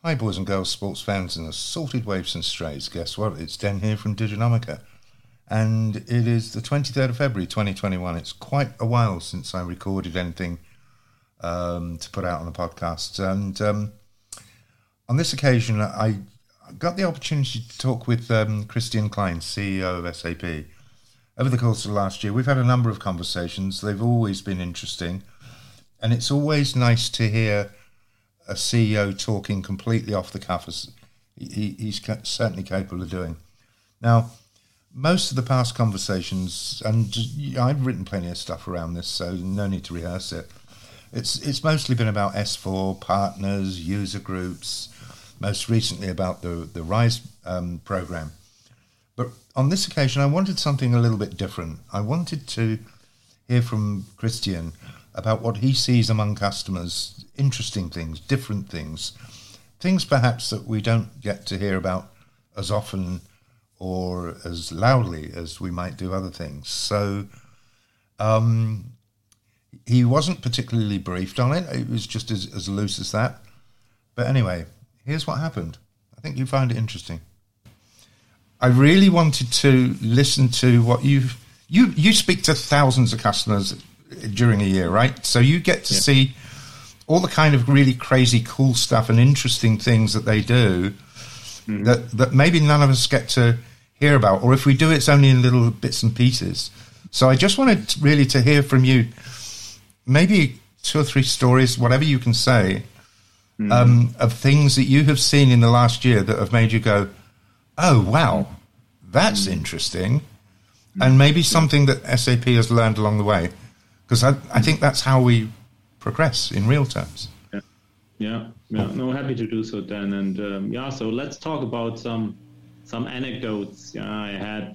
Hi boys and girls, sports fans and assorted waifs and strays. Guess what? It's Den here from Diginomica. And it is the 23rd of February 2021. It's quite a while since I recorded anything to put out on the podcast. And on this occasion, I got the opportunity to talk with Christian Klein, CEO of SAP. Over the course of the last year, we've had a number of conversations. They've always been interesting. And it's always nice to hear a CEO talking completely off the cuff, as he's certainly capable of doing. Now, most of the past conversations, and I've written plenty of stuff around this, so no need to rehearse it. It's mostly been about S4, partners, user groups, most recently about the RISE program. But on this occasion, I wanted something a little bit different. I wanted to hear from Christian about what he sees among customers, interesting things, different things perhaps that we don't get to hear about as often or as loudly as we might do other things. So he wasn't particularly briefed on it. It was just as loose as that. But anyway, here's what happened. I think you find it interesting. I really wanted to listen to what you speak to thousands of customers during a year, right? So you get to see all the kind of really crazy cool stuff and interesting things that they do that maybe none of us get to hear about, or if we do, it's only in little bits and pieces. So I just wanted really to hear from you, maybe 2 or 3 stories, whatever you can say, of things that you have seen in the last year that have made you go, oh, wow, that's interesting. And maybe something that SAP has learned along the way. Because I think that's how we progress in real terms. Yeah. No, happy to do so, Dan. And so let's talk about some anecdotes I had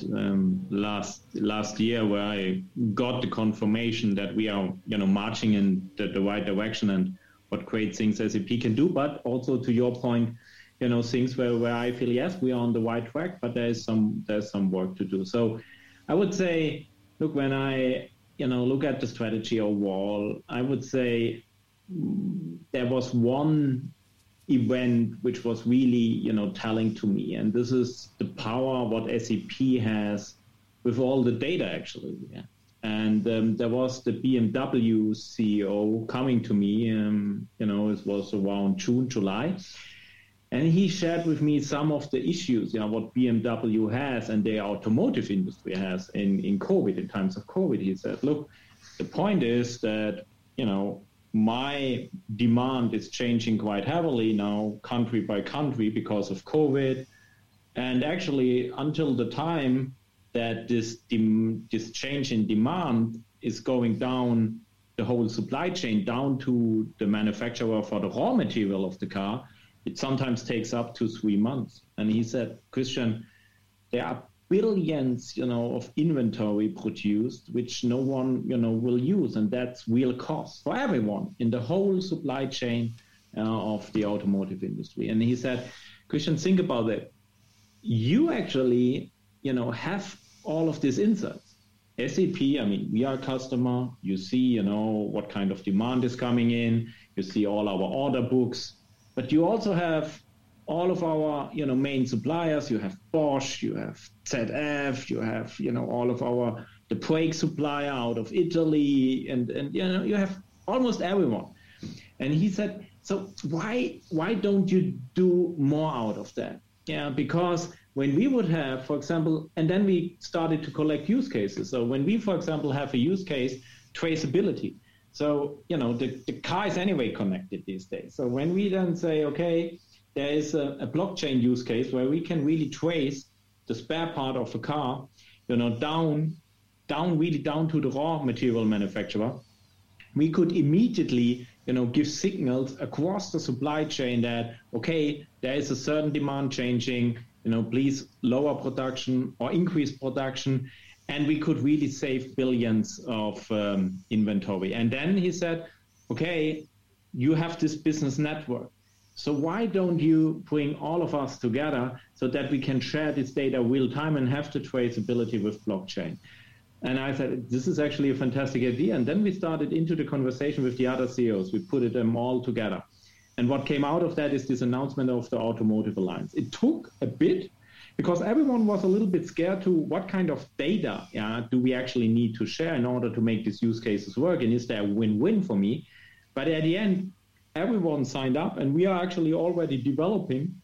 last year where I got the confirmation that we are marching in the right direction and what great things SAP can do. But also to your point, things where I feel yes, we are on the right track, but there's some work to do. So I would say, look, when I look at the strategy overall, I would say there was one event which was really, telling to me, and this is the power of what SAP has with all the data, actually. Yeah. And there was the BMW CEO coming to me, it was around June, July, and he shared with me some of the issues, what BMW has and the automotive industry has in COVID, in times of COVID. He said, look, the point is that, my demand is changing quite heavily now, country by country, because of COVID. And actually, until the time that this change in demand is going down the whole supply chain, down to the manufacturer for the raw material of the car, it sometimes takes up to 3 months. And he said, Christian, there are billions, of inventory produced, which no one, will use. And that's real cost for everyone in the whole supply chain of the automotive industry. And he said, Christian, think about it. You actually, have all of these insights. SAP, we are a customer. You see, what kind of demand is coming in. You see all our order books. But you also have all of our, main suppliers. You have Bosch, you have ZF, you have, all of the brake supplier out of Italy, and you have almost everyone. And he said, so why don't you do more out of that? Yeah, because when we would have, for example, and then we started to collect use cases. So when we, for example, have a use case, traceability. So, the car is anyway connected these days. So when we then say, okay, there is a blockchain use case where we can really trace the spare part of the car, down to the raw material manufacturer, we could immediately, give signals across the supply chain that, okay, there is a certain demand changing, please lower production or increase production. And we could really save billions of inventory. And then he said, okay, you have this business network. So why don't you bring all of us together so that we can share this data real time and have the traceability with blockchain? And I said, this is actually a fantastic idea. And then we started into the conversation with the other CEOs. We put them all together. And what came out of that is this announcement of the Automotive Alliance. It took a bit because everyone was a little bit scared to what kind of data do we actually need to share in order to make these use cases work, and is there a win-win for me? But at the end, everyone signed up, and we are actually already developing,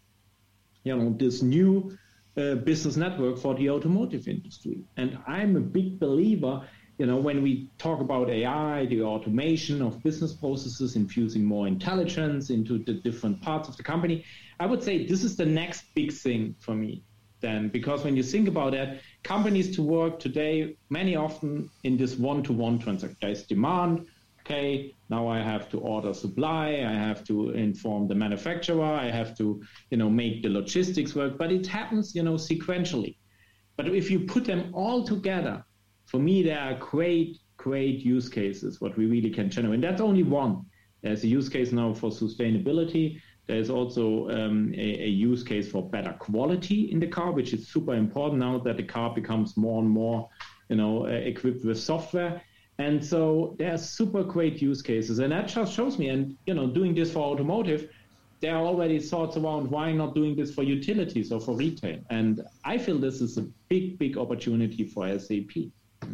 this new business network for the automotive industry. And I'm a big believer, when we talk about AI, the automation of business processes, infusing more intelligence into the different parts of the company, I would say this is the next big thing for me. Then, because when you think about that, companies to work today, many often in this one-to-one transaction, there's demand. Okay, now I have to order supply, I have to inform the manufacturer, I have to, make the logistics work, but it happens, sequentially. But if you put them all together, for me, there are great use cases, what we really can generate. And that's only one. There's a use case now for sustainability. There's also a use case for better quality in the car, which is super important now that the car becomes more and more, equipped with software. And so there are super great use cases. And that just shows me, and, doing this for automotive, there are already thoughts around why not doing this for utilities or for retail. And I feel this is a big, big opportunity for SAP.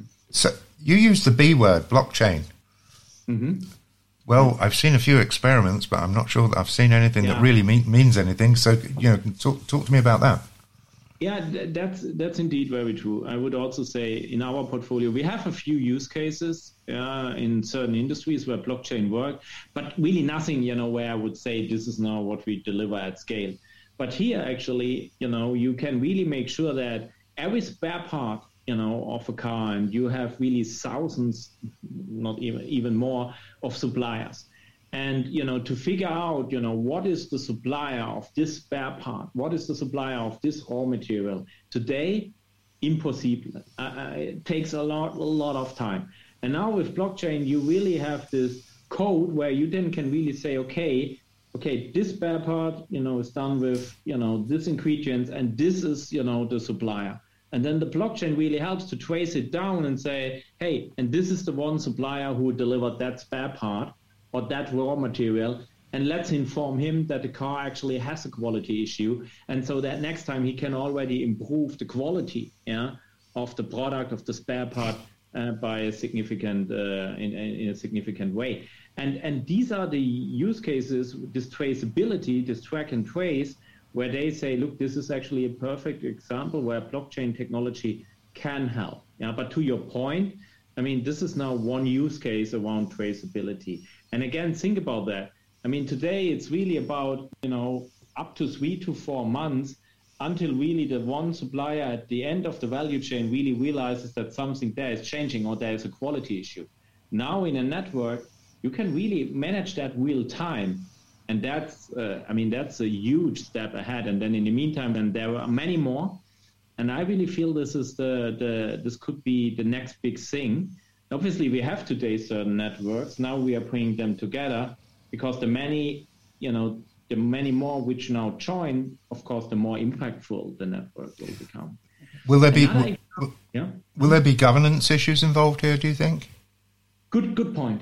So you use the B word, blockchain. Mm-hmm. Well, I've seen a few experiments, but I'm not sure that I've seen anything that really means anything. So, talk to me about that. Yeah, that's indeed very true. I would also say in our portfolio, we have a few use cases in certain industries where blockchain works, but really nothing, where I would say this is now what we deliver at scale. But here, actually, you can really make sure that every spare part, of a car, and you have really thousands, not even more, of suppliers. And, to figure out, what is the supplier of this spare part? What is the supplier of this raw material? Today, impossible. It takes a lot of time. And now with blockchain, you really have this code where you then can really say, okay, this spare part, is done with, this ingredients, and this is, the supplier. And then the blockchain really helps to trace it down and say, hey, and this is the one supplier who delivered that spare part or that raw material, and let's inform him that the car actually has a quality issue. And so that next time he can already improve the quality of the product, of the spare part by a significant, in a significant way. And these are the use cases, this traceability, this track and trace, where they say, look, this is actually a perfect example where blockchain technology can help. But to your point, this is now one use case around traceability. And again, think about that. Today it's really about, up to 3 to 4 months until really the one supplier at the end of the value chain really realizes that something there is changing or there is a quality issue. Now in a network, you can really manage that real time. And that's a huge step ahead. And then in the meantime, then there are many more. And I really feel this is this could be the next big thing. Obviously, we have today certain networks. Now we are bringing them together because the many more which now join, of course, the more impactful the network will become. Will there be governance issues involved here, do you think? Good point.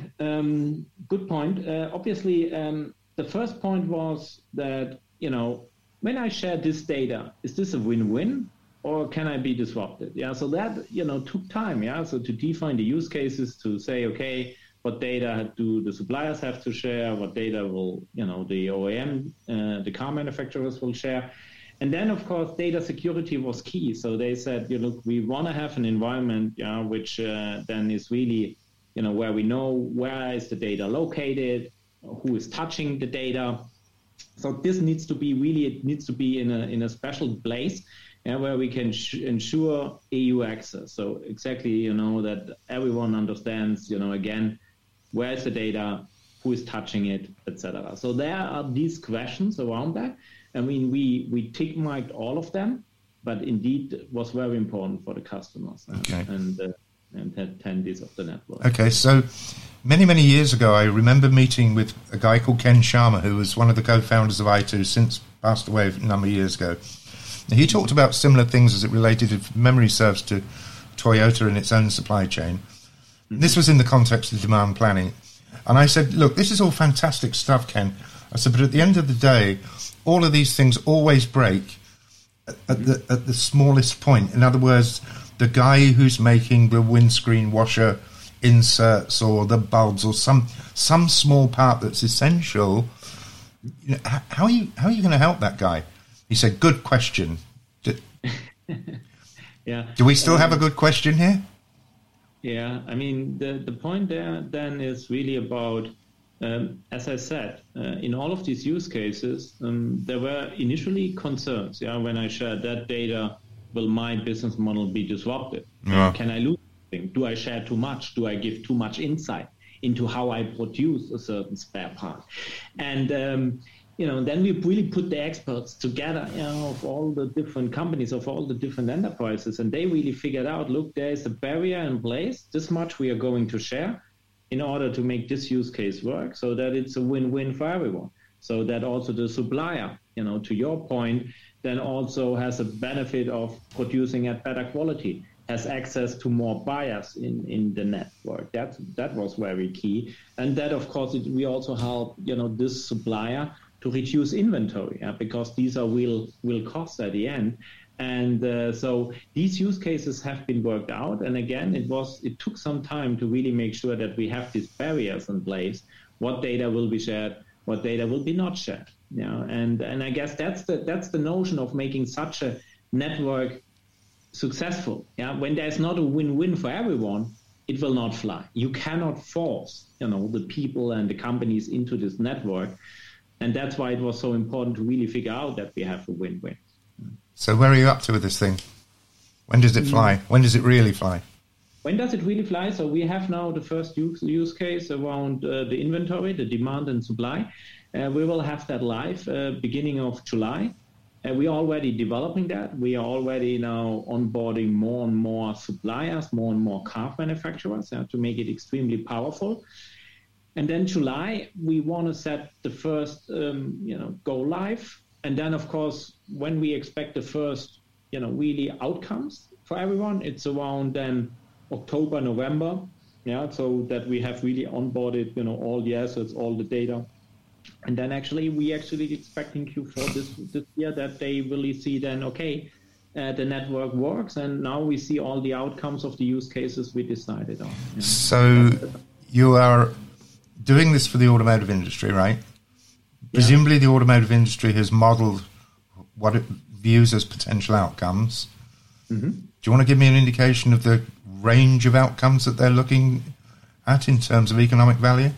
Obviously, the first point was that, when I share this data, is this a win-win or can I be disrupted? So that, took time. So to define the use cases, to say, okay, what data do the suppliers have to share? What data will, the OEM, the car manufacturers will share? And then, of course, data security was key. So they said, look, we want to have an environment, which then is really, where we know where is the data located, who is touching the data. So this needs to be in a special place where we can ensure EU access. So exactly, that everyone understands, again, where is the data, who is touching it, etc. So there are these questions around that. We tick marked all of them, but indeed it was very important for the customers and attendees of the network. Okay, so many years ago, I remember meeting with a guy called Ken Sharma, who was one of the co-founders of i2, since passed away a number of years ago. He talked about similar things as it related, if memory serves, to Toyota and its own supply chain. Mm-hmm. This was in the context of demand planning. And I said, look, this is all fantastic stuff, Ken. I said, but at the end of the day, all of these things always break at the smallest point. In other words, the guy who's making the windscreen washer inserts or the bulbs or some small part that's essential. You know, how are you going to help that guy? He said, "Good question." Yeah. Do we still have a good question here? Yeah, I mean, the point there then is really about, as I said, in all of these use cases, there were initially concerns. Yeah, when I shared that data, will my business model be disrupted? Yeah. Can I lose something? Do I share too much? Do I give too much insight into how I produce a certain spare part? And then we really put the experts together, of all the different companies, of all the different enterprises, and they really figured out, look, there is a barrier in place. This much we are going to share in order to make this use case work, so that it's a win-win for everyone. So that also the supplier, to your point, then also has a benefit of producing at better quality, has access to more buyers in the network. That was very key, and that of course we also help this supplier to reduce inventory, because these are real costs at the end. And so these use cases have been worked out. And again, it took some time to really make sure that we have these barriers in place. What data will be shared? What data will be not shared? And I guess that's the notion of making such a network successful. When there's not a win-win for everyone, it will not fly. You cannot force the people and the companies into this network. And that's why it was so important to really figure out that we have a win-win. So where are you up to with this thing? When does it fly? When does it really fly? When does it really fly? So we have now the first use case around the inventory, the demand and supply. We will have that live beginning of July. We are already developing that. We are already now onboarding more and more suppliers, more and more car manufacturers to make it extremely powerful. And then July, we want to set the first, go live. And then, of course, when we expect the first, really outcomes for everyone, it's around then October, November, so that we have really onboarded, all the assets, all the data. And then we expecting Q4 this year that they really see then, okay, the network works. And now we see all the outcomes of the use cases we decided on. So you are doing this for the automotive industry, right? Presumably the automotive industry has modeled what it views as potential outcomes. Mm-hmm. Do you want to give me an indication of the range of outcomes that they're looking at in terms of economic value?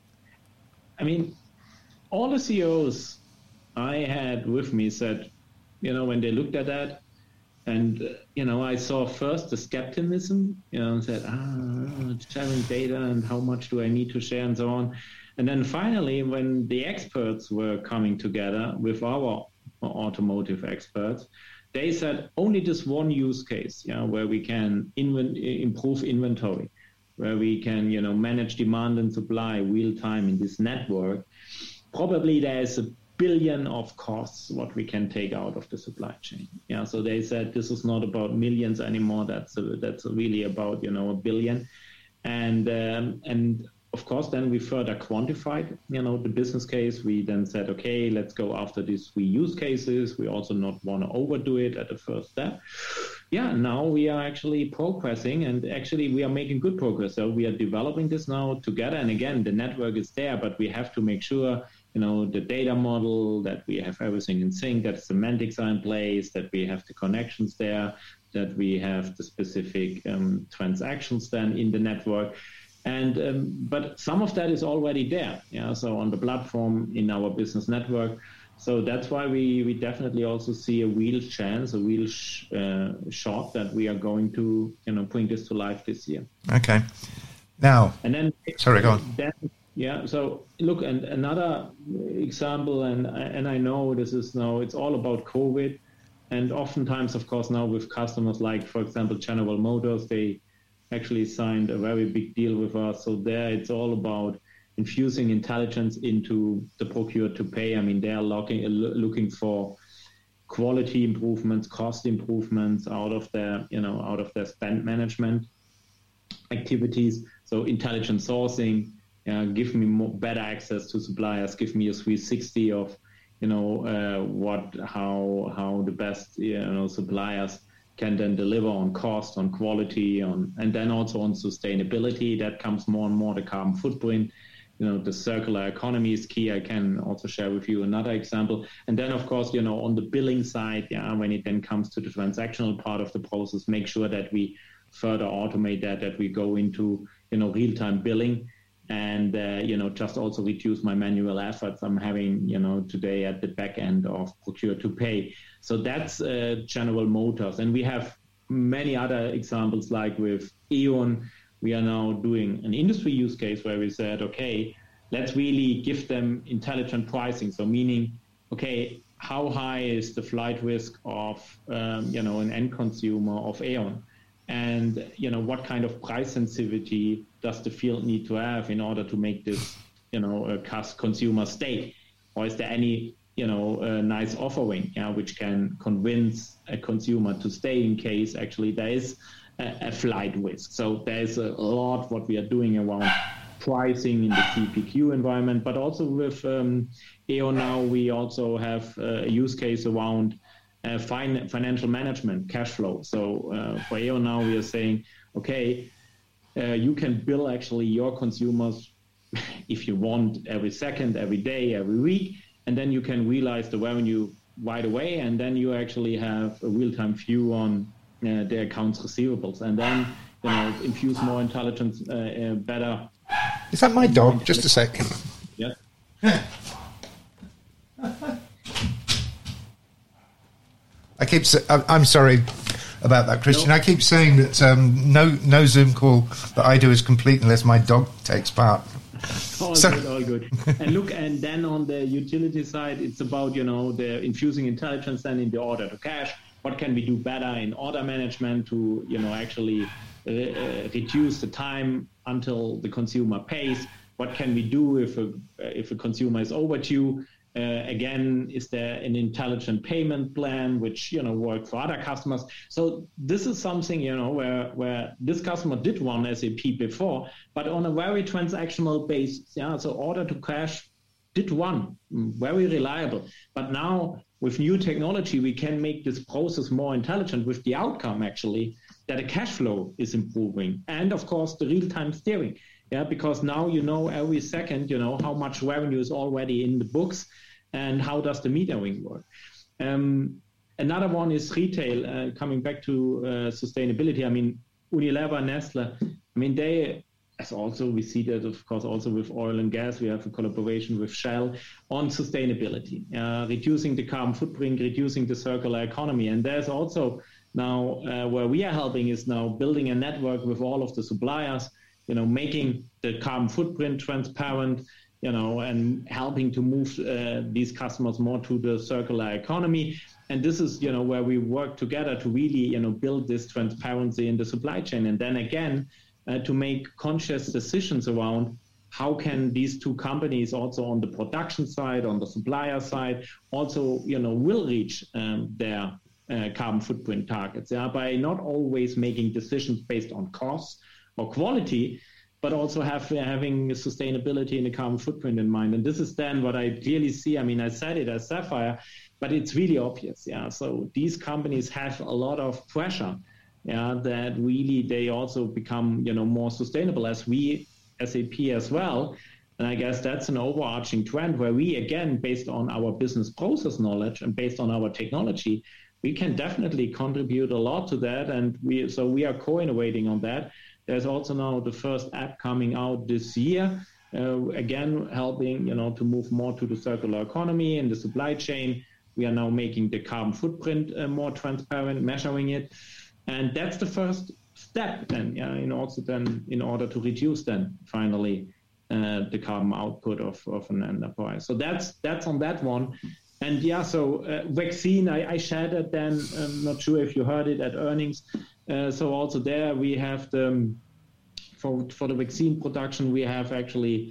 I mean, all the CEOs I had with me said, when they looked at that, and, I saw first the skepticism, and said, sharing data and how much do I need to share and so on. And then finally, when the experts were coming together with our automotive experts, they said only this one use case, where we can improve inventory, where we can, manage demand and supply real time in this network. Probably there's $1 billion of costs what we can take out of the supply chain. So they said this is not about millions anymore. That's really about $1 billion, and of course then we further quantified the business case. We then said, okay, let's go after these 3 use cases. We also not want to overdo it at the first step. Now we are actually progressing, and actually we are making good progress. So we are developing this now together, and again the network is there, but we have to make sure the data model, that we have everything in sync, that semantics are in place, that we have the connections there, that we have the specific transactions then in the network. And but some of that is already there. So on the platform in our business network. So that's why we definitely also see a real chance, a real shot that we are going to bring this to life this year. Okay. Now, and then sorry, go on. So look, and another example, and I know this is now, it's all about COVID, and oftentimes, of course, now with customers like, for example, General Motors, they actually signed a very big deal with us. So there, it's all about infusing intelligence into the procure to pay. I mean, they are looking for quality improvements, cost improvements out of their spend management activities. So intelligent sourcing, give me better access to suppliers, give me a 360 of, how the best, suppliers can then deliver on cost, on quality, and then also on sustainability. That comes more and more, the carbon footprint. The circular economy is key. I can also share with you another example. And then, of course, on the billing side, when it then comes to the transactional part of the process, make sure that we further automate that we go into, real-time billing and, just also reduce my manual efforts I'm having, today at the back end of procure to pay. So that's General Motors. And we have many other examples, like with E.ON. We are now doing an industry use case where we said, okay, let's really give them intelligent pricing. So meaning, okay, how high is the flight risk of, an end consumer of E.ON? And, what kind of price sensitivity does the field need to have in order to make this, a consumer stay? Or is there any, nice offering, which can convince a consumer to stay in case actually there is a flight risk? So there's a lot what we are doing around pricing in the CPQ environment, but also with E.ON now we also have a use case around financial management, cash flow. So for E.ON now we are saying, okay, you can bill actually your consumers if you want every second, every day, every week, and then you can realize the revenue right away, and then you actually have a real-time view on the accounts receivables, and then infuse more intelligence, better. Is that my dog? Just a second. Yeah. I'm sorry about that, Christian. No. I keep saying that no Zoom call that I do is complete unless my dog takes part. All good. And look, and then on the utility side, it's about the infusing intelligence then in the order to cash. What can we do better in order management to, actually reduce the time until the consumer pays? What can we do if a consumer is overdue? Again, is there an intelligent payment plan which works for other customers? So this is something where this customer did run SAP before, but on a very transactional basis. So order to cash did run very reliable, but now with new technology, we can make this process more intelligent with the outcome, actually, that the cash flow is improving. And, of course, the real-time steering, because now every second, how much revenue is already in the books and how does the metering work. Another one is retail, coming back to sustainability. I mean, Unilever, Nestle, they... As also we see that, of course, also with oil and gas, we have a collaboration with Shell on sustainability, reducing the carbon footprint, reducing the circular economy. And there's also now where we are helping is now building a network with all of the suppliers, making the carbon footprint transparent, and helping to move these customers more to the circular economy. And this is, where we work together to really, build this transparency in the supply chain. And then again, to make conscious decisions around how can these two companies also on the production side, on the supplier side, also, will reach their carbon footprint targets by not always making decisions based on cost or quality, but also having sustainability and the carbon footprint in mind. And this is then what I clearly see. I said it as Sapphire, but it's really obvious. So these companies have a lot of pressure. That really they also become, more sustainable as we, SAP as well. And I guess that's an overarching trend where we, again, based on our business process knowledge and based on our technology, we can definitely contribute a lot to that. And we are co-innovating on that. There's also now the first app coming out this year, again, helping, to move more to the circular economy and the supply chain. We are now making the carbon footprint more transparent, measuring it. And that's the first step then, in order to reduce then finally the carbon output of an enterprise. So that's on that one. And vaccine, I shared it then. I'm not sure if you heard it at earnings. So also there we have for the vaccine production, we have actually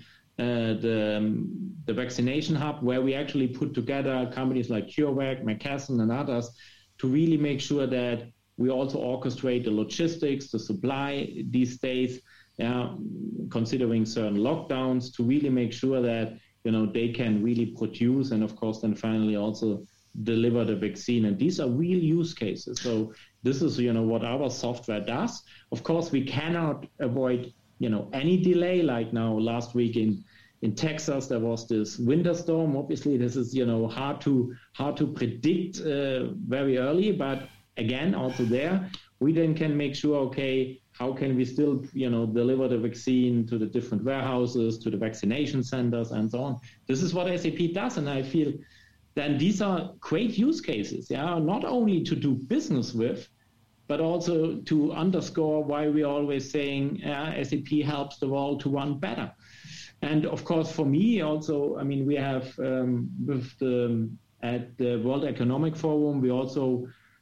the vaccination hub where we actually put together companies like CureVac, McKesson and others to really make sure that we also orchestrate the logistics, the supply these days, considering certain lockdowns, to really make sure that they can really produce, and of course then finally also deliver the vaccine. And these are real use cases. So this is what our software does. Of course, we cannot avoid any delay. Like now last week in Texas, there was this winter storm. Obviously, this is hard to predict very early. But again, also there, we then can make sure, okay, how can we still deliver the vaccine to the different warehouses, to the vaccination centers, and so on. This is what SAP does, and I feel then these are great use cases. Not only to do business with, but also to underscore why we're always saying SAP helps the world to run better. And of course, for me also, I mean, we have at the World Economic Forum, we also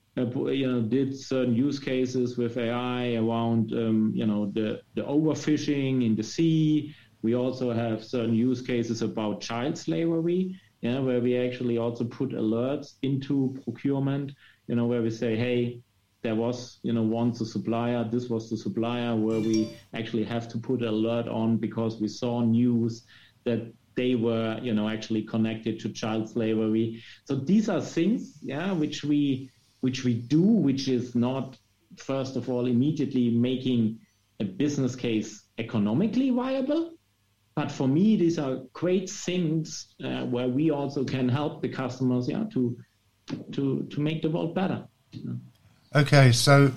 did certain use cases with AI around the overfishing in the sea. We also have certain use cases about child slavery, where we actually also put alerts into procurement, where we say, hey, there was, once a supplier, this was the supplier, where we actually have to put an alert on because we saw news that they were, actually connected to child slavery. So these are things, which we do, which is not, first of all, immediately making a business case economically viable. But for me, these are great things where we also can help the customers, to make the world better. Okay, so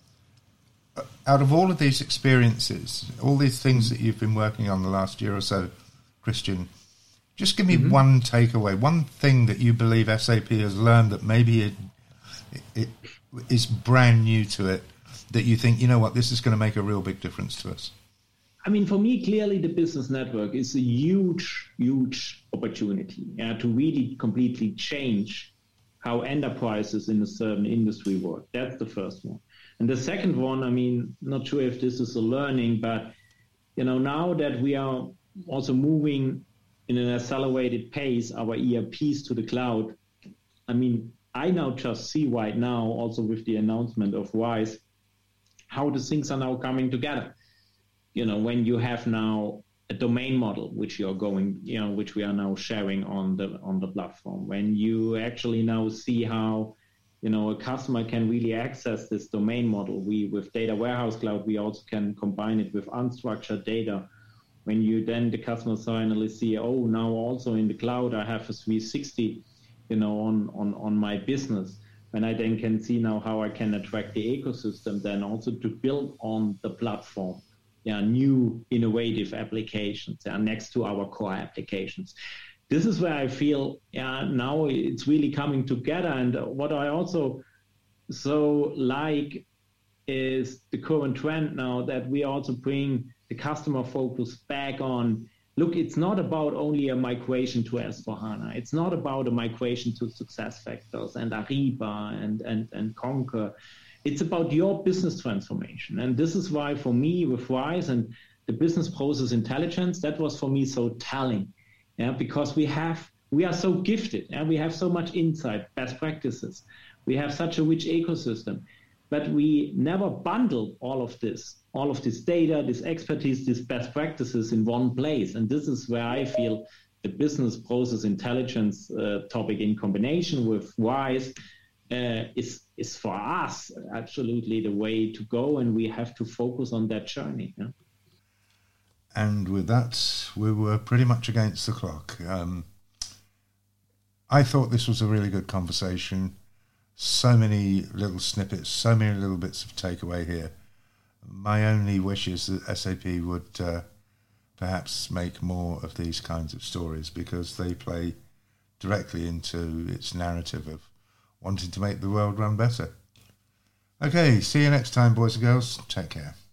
out of all of these experiences, all these things that you've been working on the last year or so, Christian, just give me one takeaway, one thing that you believe SAP has learned that maybe it is brand new to it, that you think, this is going to make a real big difference to us. I mean, for me, clearly the business network is a huge, huge opportunity to really completely change how enterprises in a certain industry work. That's the first one. And the second one, I mean, not sure if this is a learning, but, now that we are also moving in an accelerated pace, our ERPs to the cloud, I mean, I now just see right now, also with the announcement of RISE, how the things are now coming together. When you have now a domain model, which you're going, which we are now sharing on the platform, when you actually now see how, a customer can really access this domain model. With Data Warehouse Cloud, we also can combine it with unstructured data. When you then, the customer finally see, oh, now also in the cloud, I have a 360, on my business. And I then can see now how I can attract the ecosystem then also to build on the platform. New innovative applications next to our core applications. This is where I feel now it's really coming together. And what I also so like is the current trend now that we also bring the customer focus back on, look, it's not about only a migration to S4HANA. It's not about a migration to SuccessFactors and Ariba and Concur. It's about your business transformation. And this is why for me with RISE and the business process intelligence, that was for me so telling, because we are so gifted and we have so much insight, best practices. We have such a rich ecosystem, but we never bundle all of this data, this expertise, these best practices in one place. And this is where I feel the business process intelligence topic in combination with RISE is for us absolutely the way to go, and we have to focus on that journey. And with that, we were pretty much against the clock. I thought this was a really good conversation. So many little snippets, so many little bits of takeaway here. My only wish is that SAP would perhaps make more of these kinds of stories, because they play directly into its narrative of wanting to make the world run better. Okay, see you next time, boys and girls. Take care.